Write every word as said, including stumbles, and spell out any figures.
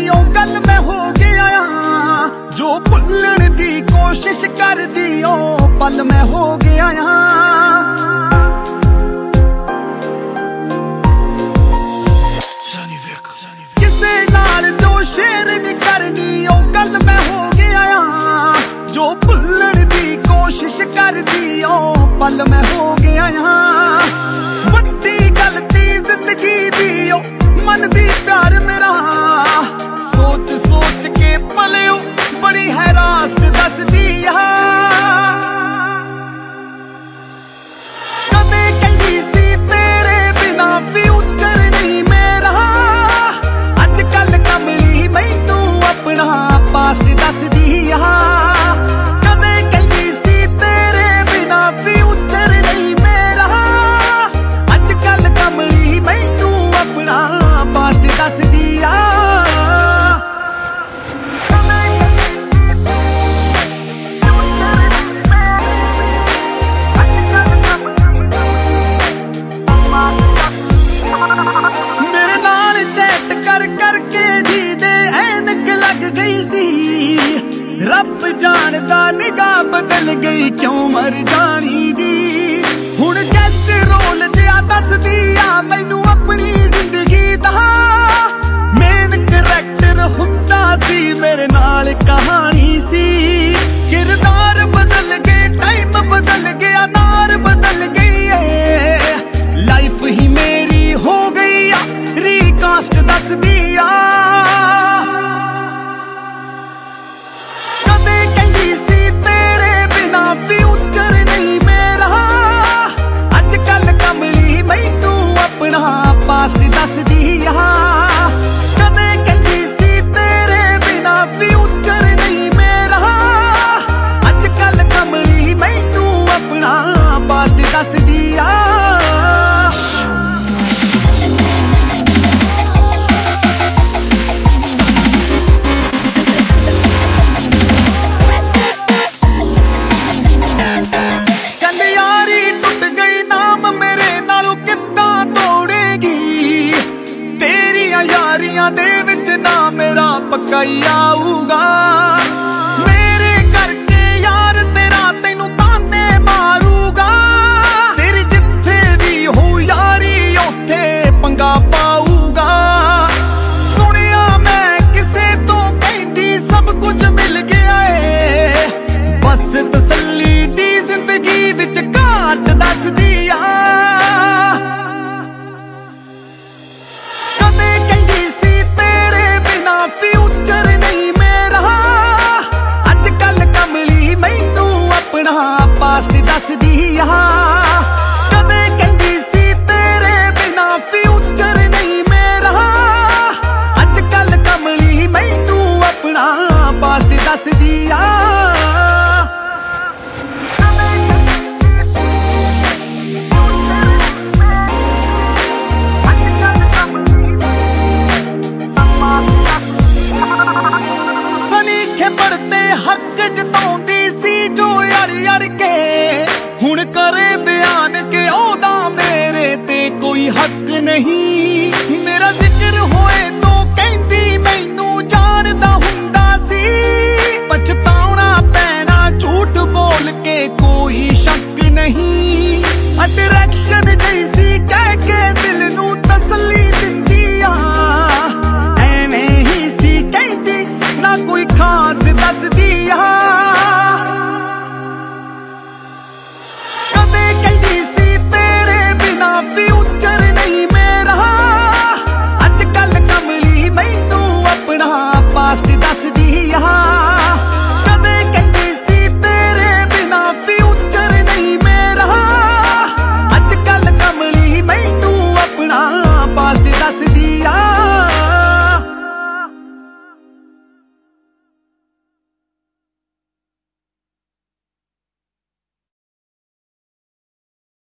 ओ गल मैं हो गया जो भुलण दी कोशिश कर दी ओ पल मैं हो गया किसे नाल जो शेर नहीं करनी ओ गल मैं हो गया जो भुलण दी कोशिश कर दी ओ पल मैं हो गया वड्डी गलती जिंदगी दी ओ मन दी प्यार मेरा सोच सोच के पलियो बड़ी हैरास दसदी कदे कहदी सी तेरे बिना फ्यूचर नहीं मेरा अजकल कमली मैनू अपना पास्ट दसदी कदे कहदी सी तेरे बिना फ्यूचर नहीं मेरा अजकल कमली मैनू अपना पास्ट दसदी मेरे नाल चैट कर करके जी दे ऐनक लग गई सी रब जानदा निगाह बदल गई क्यों मर जानी दी हुण गेस्ट रोल जिहा दसदी आ मैनू अपनी जिंदगी दा मेन करैक्टर हुंदा सी मेरे नाल कहानी सी किरदार बदल गए टाइम बदल गया नार बदल गई है लाइफ ही मेरी हो गई रिकास्ट दस दिया कदे कहदी सी तेरे बिना फ्यूचर नहीं मेरा अजकल कमली मैनू अपना पास्ट दस दिया कदे कहदी सी तेरे बिना फ्यूचर नहीं मेरा अजकल कमली मैनू अपना पास्ट दस दिया यारियां दे विच ना मेरा पक्का ही आऊगा।